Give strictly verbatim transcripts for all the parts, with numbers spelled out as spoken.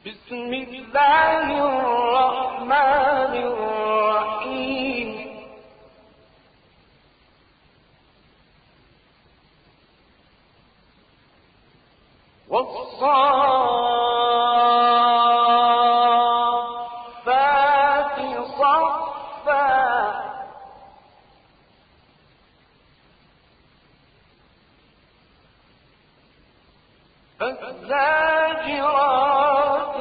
بسم الله الرحمن الرحيم والصافات صفا فالزاجرات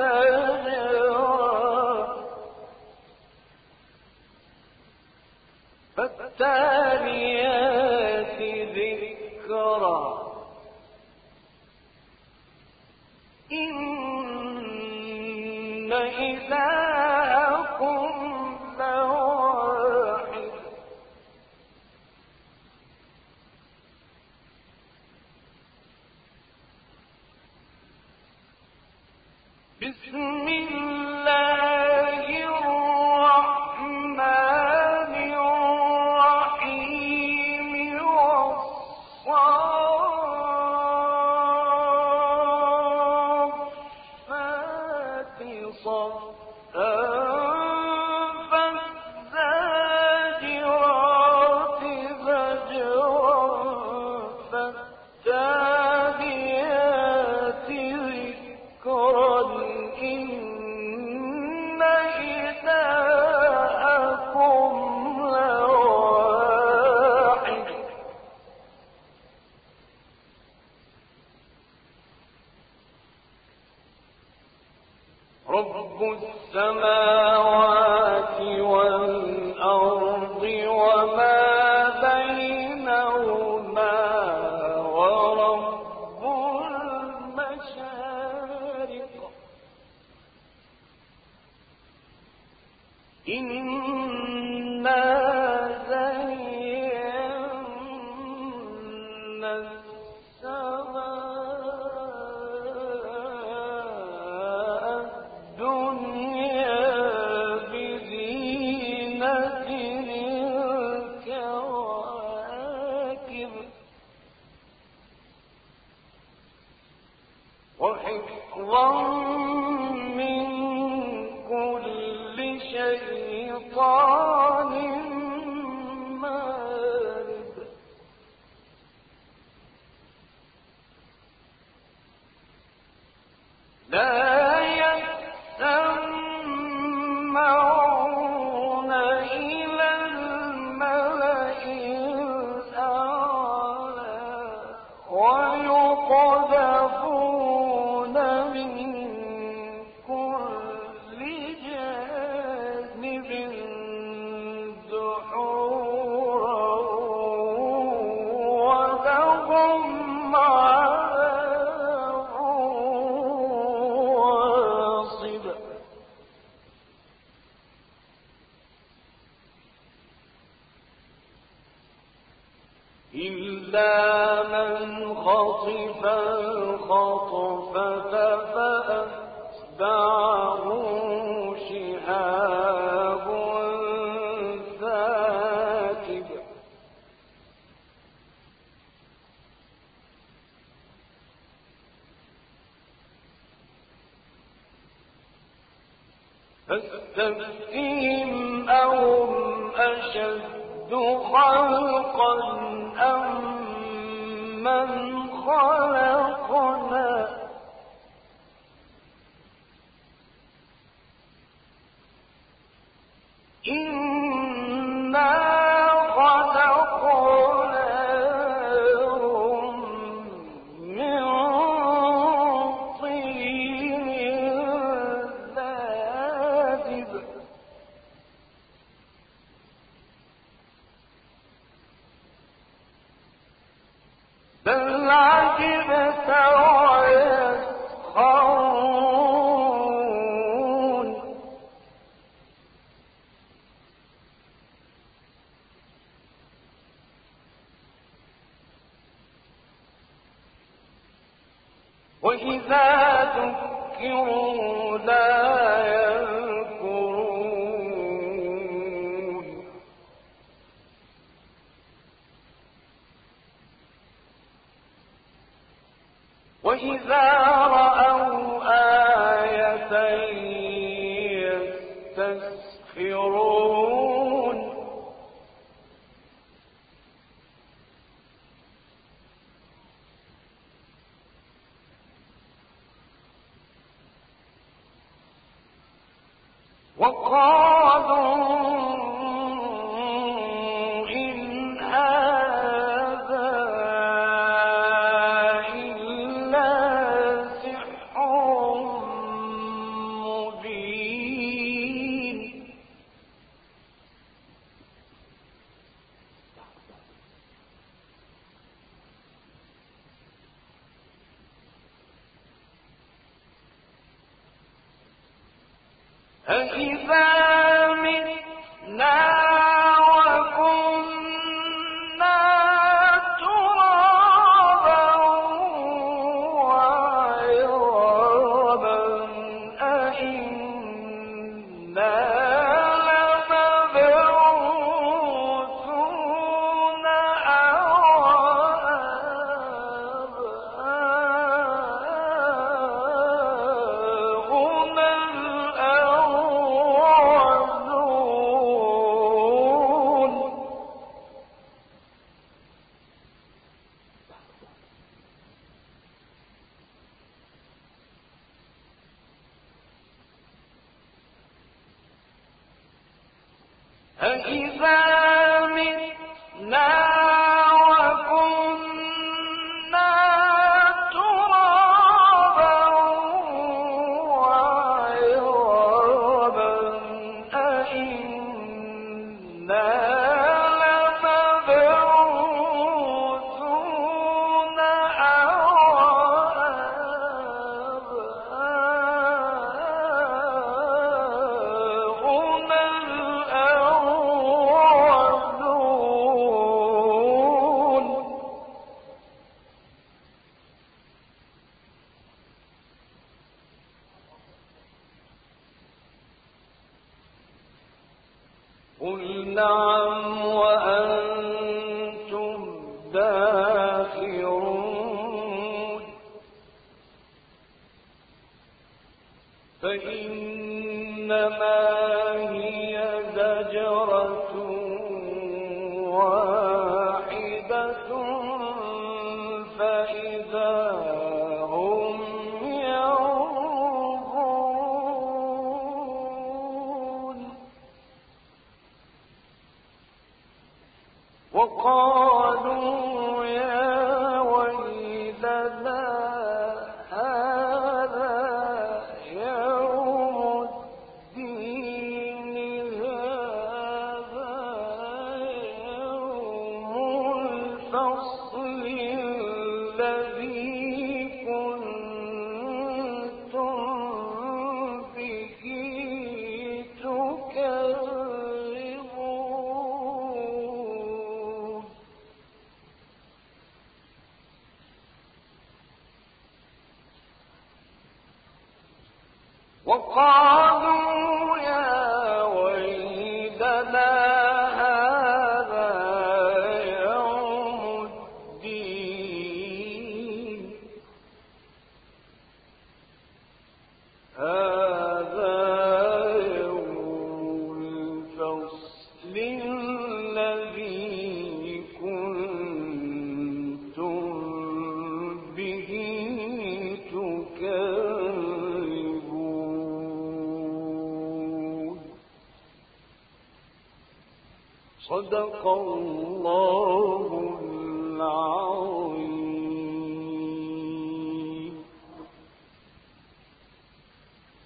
زجرا فالتاليات ذكرا إن إلهكم لواحد بسم الله الرحمن الرحيم والصافات صفا فالزاجرات زجرا فالتاليات ذكرا إن إلهكم لواحد رب السماوات والأرض وما بينهما ورب المشارق إنا زينا السماء الدنيا بزينة الكواكب وحفظا من كل شيطان مارد لا يسمعون إلى الملأ الأعلى ويقذفون من كل جانب دحورا ولهم عذاب واصب إلا من خطف الخطفة فأتبعه شهاب ثاقب فاستفتهم أهم أشد خلقا أم من خلقنا إنا خلقناهم من طين لازب بل عجبت ويسخرون وإذا ذكروا لا يذكرون وإذا رأوا آية قل نعم وأنتم داخرون فإنما هي زجرة واحدة فإذا هم ينظرون وقالوا يا ويلنا هذا يوم الدين هذا يوم الفصل الذي كنتم به تكذبون وقالوا يا ويلنا هذا يوم الدين هذا يوم الفصل الذي كنتم به تكذبون صدق الله العظيم.